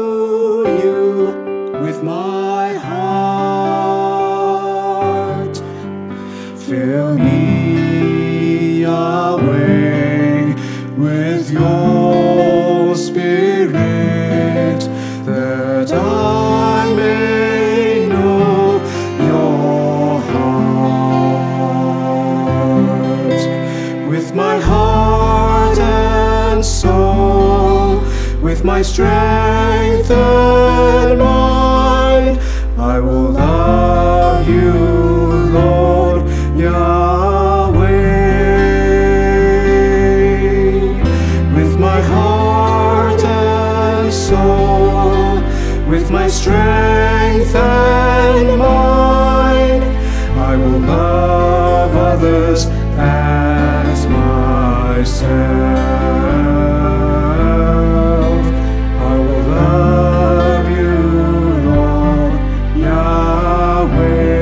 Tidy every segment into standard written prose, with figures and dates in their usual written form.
you with my heart. Fill me away with your Spirit, that I may know your heart. With my heart and soul, with my strength and mind, I will love you, Lord Yahweh. With my heart and soul, with my strength and mind, I will love others as myself. I will love you, Lord Yahweh.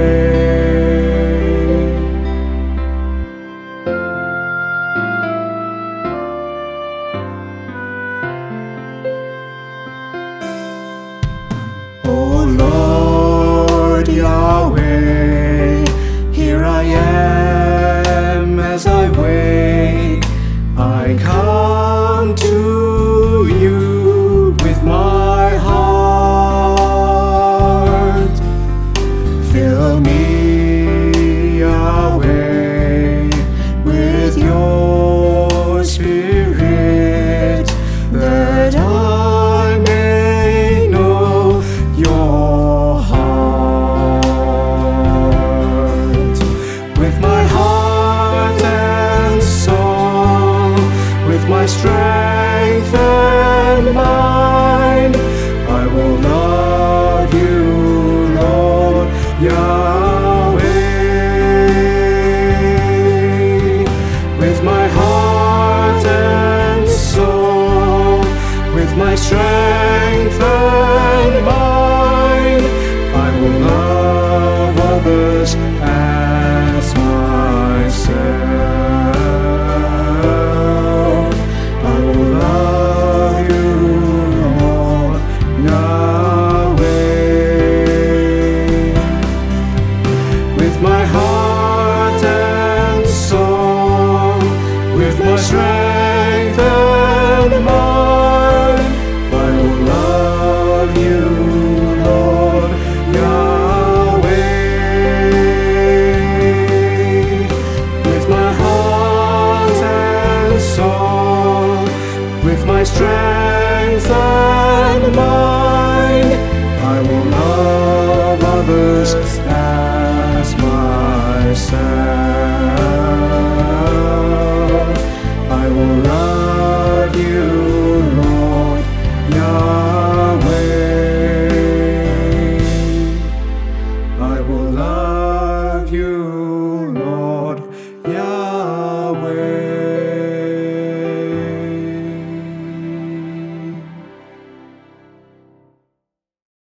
Oh Lord Yahweh, here I am as I wait. I come to you with my heart. Fill me, Yahweh, with your Spirit, that I may know your heart. With my heart and soul, with my strength and mind, I will love you, Lord Yahweh. With my heart and soul, with my strength and mind, I will love others as myself. I will love you, Lord Yahweh. With my heart and soul, with my strength and mind, I will love you, Lord Yahweh. With my heart and soul, with my strength and mind, I will love others